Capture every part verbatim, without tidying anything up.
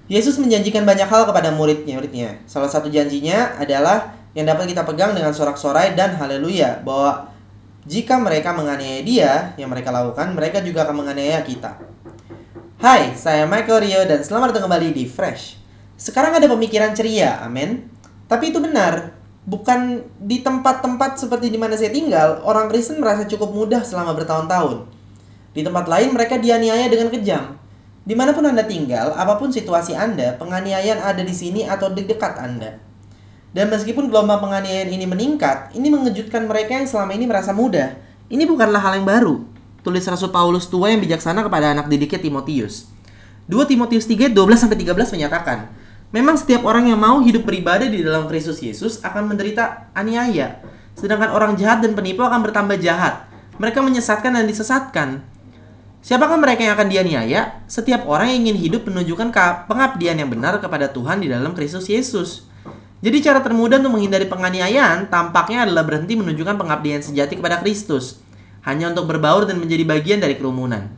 Yesus menjanjikan banyak hal kepada murid-muridnya. Salah satu janjinya adalah yang dapat kita pegang dengan sorak-sorai dan haleluya, bahwa jika mereka menganiaya dia, yang mereka lakukan, mereka juga akan menganiaya kita. Hai, saya Michael Rio dan selamat datang kembali di Fresh. Sekarang ada pemikiran ceria, amin. Tapi itu benar, bukan di tempat-tempat seperti di mana saya tinggal, orang Kristen merasa cukup mudah selama bertahun-tahun. Di tempat lain mereka dianiaya dengan kejam. Dimanapun Anda tinggal, apapun situasi Anda, penganiayaan ada di sini atau di dekat Anda. Dan meskipun gelombang penganiayaan ini meningkat, ini mengejutkan mereka yang selama ini merasa mudah. Ini bukanlah hal yang baru. Tulis Rasul Paulus tua yang bijaksana kepada anak didiknya Timotius. dua Timotius tiga, dua belas sampai tiga belas menyatakan, memang setiap orang yang mau hidup beribadah di dalam Kristus Yesus akan menderita aniaya. Sedangkan orang jahat dan penipu akan bertambah jahat. Mereka menyesatkan dan disesatkan. Siapakah mereka yang akan dianiaya? Setiap orang yang ingin hidup menunjukkan pengabdian yang benar kepada Tuhan di dalam Kristus Yesus. Jadi cara termudah untuk menghindari penganiayaan tampaknya adalah berhenti menunjukkan pengabdian sejati kepada Kristus, hanya untuk berbaur dan menjadi bagian dari kerumunan.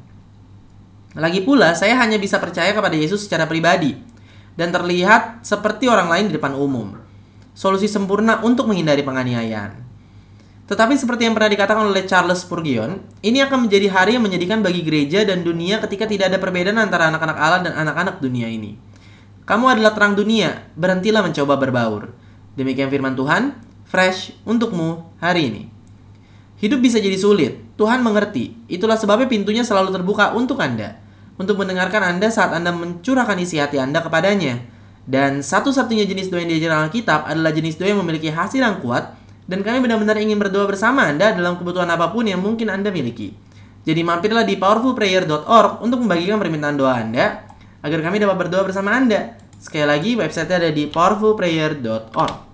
Lagi pula, saya hanya bisa percaya kepada Yesus secara pribadi dan terlihat seperti orang lain di depan umum. Solusi sempurna untuk menghindari penganiayaan. Tetapi seperti yang pernah dikatakan oleh Charles Spurgeon, ini akan menjadi hari yang menyedihkan bagi gereja dan dunia ketika tidak ada perbedaan antara anak-anak Allah dan anak-anak dunia ini. Kamu adalah terang dunia, berhentilah mencoba berbaur. Demikian firman Tuhan, fresh untukmu hari ini. Hidup bisa jadi sulit, Tuhan mengerti. Itulah sebabnya pintunya selalu terbuka untuk Anda, untuk mendengarkan Anda saat Anda mencurahkan isi hati Anda kepadanya. Dan satu-satunya jenis doa yang diajarkan Alkitab adalah jenis doa yang memiliki hasil yang kuat. Dan kami benar-benar ingin berdoa bersama Anda dalam kebutuhan apapun yang mungkin Anda miliki. Jadi mampirlah di powerful prayer dot org untuk membagikan permintaan doa Anda, agar kami dapat berdoa bersama Anda. Sekali lagi, website-nya ada di powerful prayer dot org.